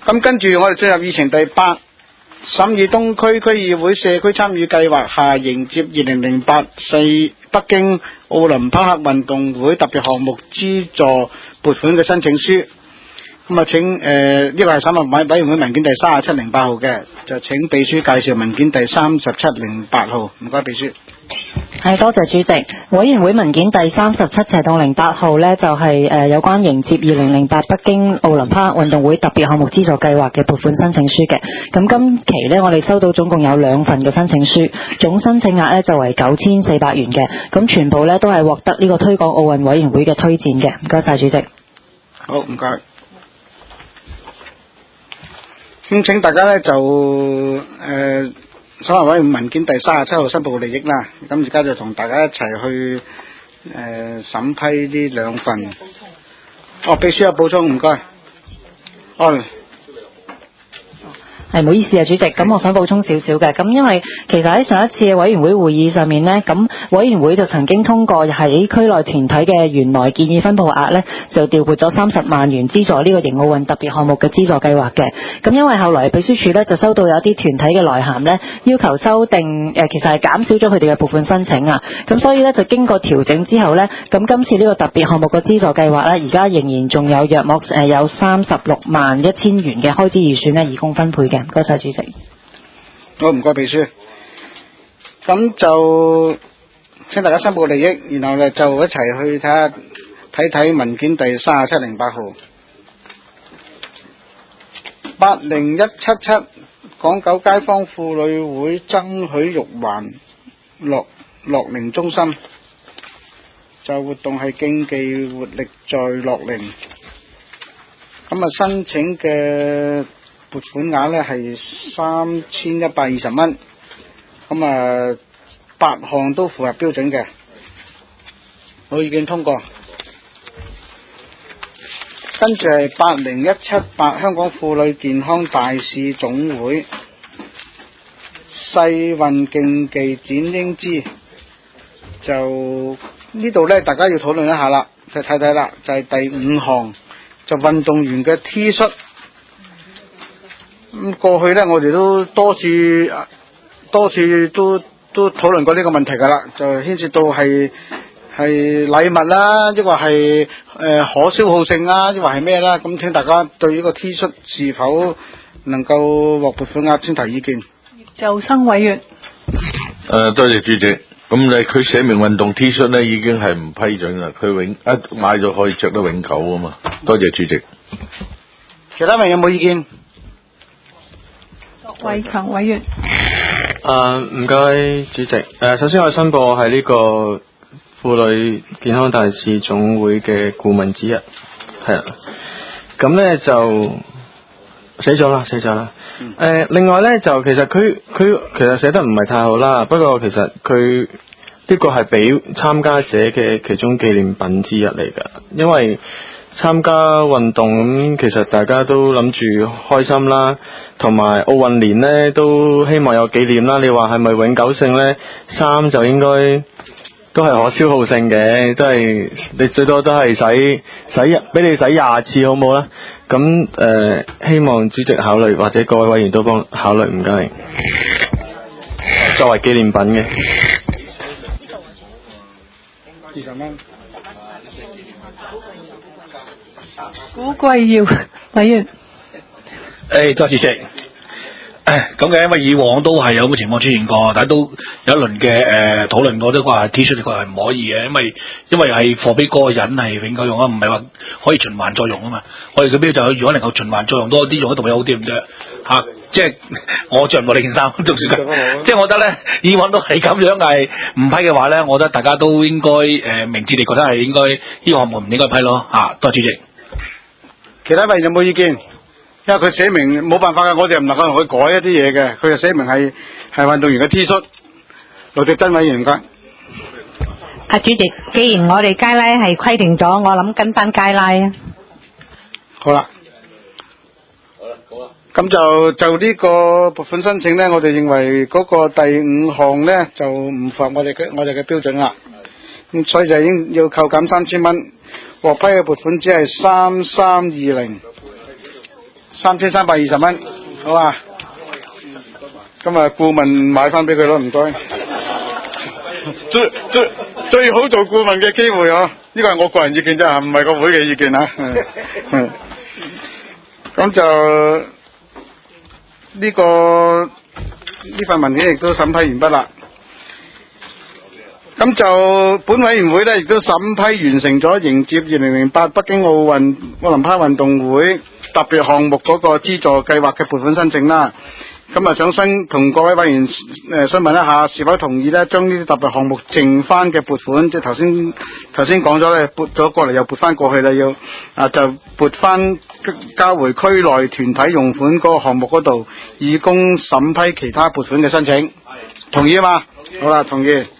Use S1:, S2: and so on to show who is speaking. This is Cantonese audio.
S1: 咁跟住我哋進入議程第8，審議東區區議會社區參與計劃下迎接2008北京奧林匹克運動會特別項目資助撥款嘅申請書。咁啊，請呢個係審核委員會文件第3708號嘅，就請秘書介紹文件第3708號。唔該，秘書。
S2: 係，多謝主席。委員會文件第37/08號呢，就係有關迎接2008北京奧林匹克運動會特別項目資助計劃嘅撥款申請書嘅。咁今期呢，我哋收到總共有2份嘅申請書，總申請額呢就為9400元嘅。咁全部呢都係獲得呢個推廣奧運委員會嘅推薦嘅。唔該晒主席。
S1: 好，唔該。咁請大家呢就審核委員會文件第37號申報利益啦。咁而家就同大家一齊去審批呢2份。秘書有補充，唔該。
S2: 係，唔好意思啊，主席。咁我想補充少少嘅。咁因為其實喺上一次嘅委員會會議上面呢，咁委員會就曾經通過喺區內團體嘅原來建議分配額呢，就調撥咗30萬元資助呢個迎奧運特別項目嘅資助計劃嘅。咁因為後來秘書處呢就收到有啲團體嘅來函呢，要求修訂其實係減少咗佢哋嘅撥款申請啊。咁所以呢，就經過調整之後呢，咁今次呢個特別項目嘅資助計劃呢，而家仍然仲有約莫有361000元嘅開支預算呢，以供分配嘅。唔該晒主席。
S1: 好，唔該秘書。咁就請大家申報利益，然後咧就一齊去睇文件第3708號。80177港九街坊婦女會爭取玉環樂齡中心，就活動係競技活力在樂齡。咁啊，申請嘅撥款額呢係3120蚊，咁啊8項都符合標準嘅，冇意見通過。跟住係80178香港婦女健康大使總會世運競技展英姿，就呢度呢大家要討論一下啦，就睇睇啦，就係第5項，就運動員嘅 T 恤。咁過去呢，我哋都多次都討論過呢個問題㗎啦，就牽涉到係禮物啦，抑或係可消耗性啦，抑或係咩啦？咁請大家對呢個 T 恤是否能夠獲撥款額先提意見。
S3: 就生委員。
S4: 多謝主席。咁佢寫明運動 T 恤呢已經係唔批准啦，佢買咗可以着得永久啊嘛。多謝主席。
S1: 其他人有冇意見？
S3: 偉強委員。
S5: 唔該主席。首先我申報係呢個婦女健康大使總會嘅顧問之一，係啦。咁呢就寫咗啦。另外呢就其實佢其實寫得唔係太好啦，不過其實佢呢個係俾參加者嘅其中紀念品之一嚟㗎，因為參加運動咁，其實大家都諗住開心啦，同埋奧運年呢都希望有紀念啦。你話係咪永久性呢？衫就應該都係可消耗性嘅，都係你最多都係俾你洗20次好冇啦。咁希望主席考慮，或者各位委員都幫考慮，唔該。作為紀念品嘅
S1: 20蚊。
S3: 古貴耀委員。
S6: 多謝主席。咁嘅，因為以往都係有咁嘅情況出現過，但係都有一輪嘅討論過，都話 T 恤呢個係唔可以嘅，因為係貨俾嗰個人係永久用啊，唔係話可以循環再用啊嘛。我哋嘅標就如果能夠循環再用多啲，用得動有好啲唔得嚇，即係我着唔落你件衫，仲算佢。即係我覺得咧，以往都係咁樣係唔批嘅話咧，我覺得大家都應該明智地覺得係應該呢個項目唔應該批咯嚇。多謝主席。
S1: 其他人有冇意見？因為佢寫明冇辦法嘅，我哋唔能夠同佢改一啲嘢嘅，佢就寫明係運動員嘅 T 恤。盧迪珍委員唔該。
S7: 主席，既然我哋街拉係規定咗，我諗跟翻街拉啊。
S1: 好啦。咁就呢個撥款申請呢，我哋認為嗰個第5項呢就唔符合我哋嘅標準啦。咁所以就已經要扣減3000蚊，獲批嘅撥款只係3320。 3320蚊，好啊。咁啊，顧問買翻俾佢咯，唔該。最好做顧問嘅機會啊！呢個係我個人意見啫，唔係個會嘅意見啊。咁就呢份文件亦都審批完畢啦。咁就本委員會咧，亦都審批完成咗迎接2008北京奧林匹克運動會特別項目嗰個資助計劃嘅撥款申請啦。咁啊，想同各位委員詢問一下，是否同意咧，將呢啲特別項目剩翻嘅撥款，即係頭先講咗咧，撥咗過嚟又撥翻過去啦，就撥翻交回區內團體用款嗰個項目嗰度，以供審批其他撥款嘅申請。同意啊嘛？好啦，同意。